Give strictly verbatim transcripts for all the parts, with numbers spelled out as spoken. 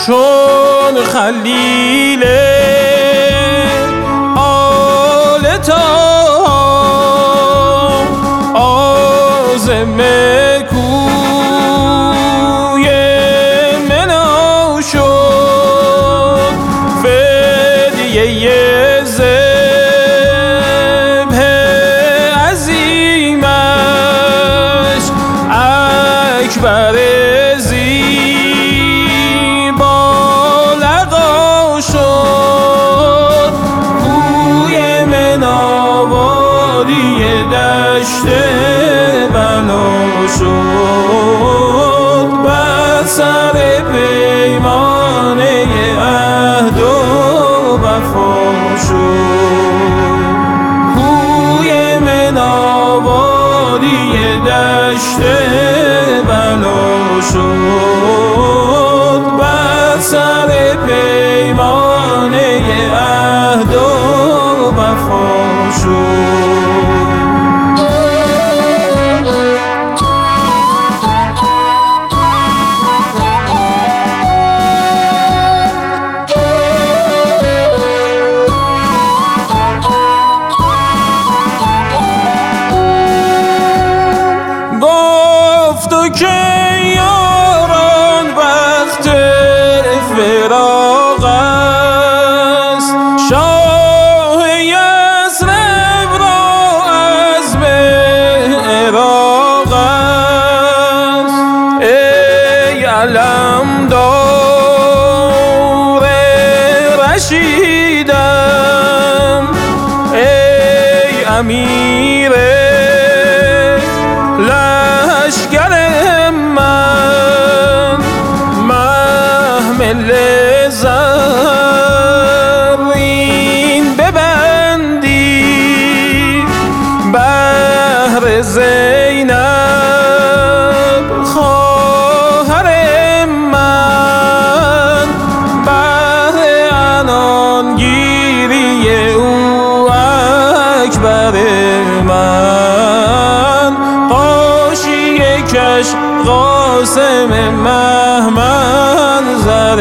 چون خلیل آل طه عازم کوی منا شد، فدیه ذبح عظیمش اکبر دشت بنا شد، بر سر پیمانه عهد و وفا شد. کوی منا وادی دشت بنا شد، بر سر پیمانه عهد و وفا شد. تو که یاران وقت فراق است، شاه یثرب را عزم عراق است. ای علمدار رشیدم، ای امیر لشکر من، محمل زرین ببندی بهر زینب خواهر من، بهر عنان گیری او اکبر من، کش قاسم مهمن زر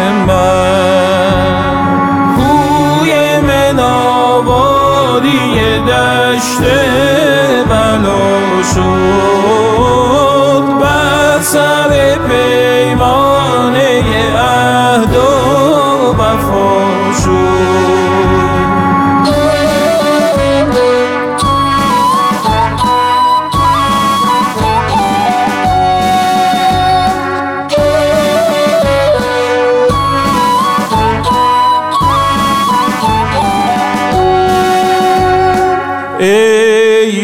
من. کوی منا وادی دشت بنا شد، بر سر پیمانه عهد و وفا شد. ای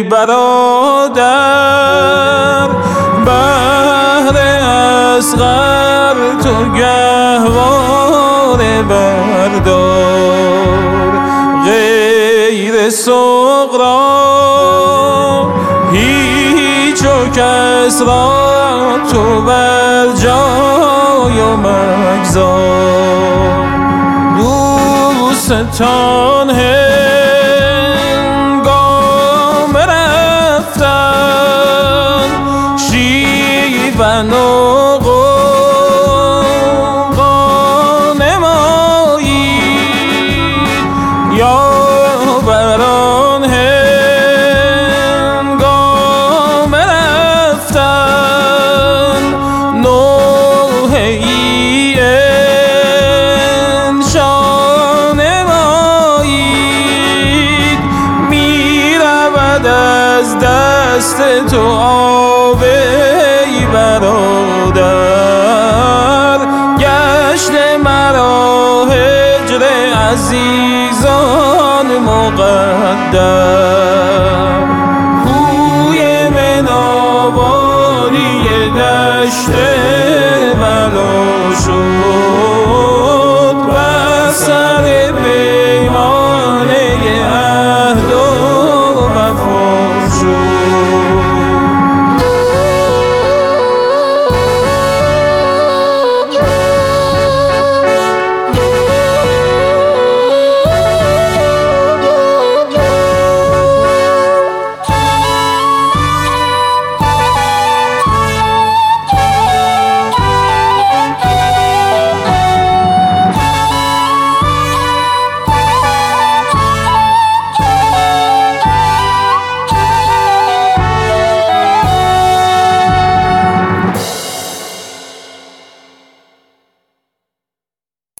برادر بهر اصغر تو گهواره بردار، غیر صغرا هیچ و کس را تو بر جای و مگذار. دوستان شیون و غوغا نمایید، یا بران هنگام رفتن نوحه ای انشا نمایید. می رود از دست تو آب برادر، گشت مرا هجر عزیزان مقدر. کوی منا وادی دشت بنا شد،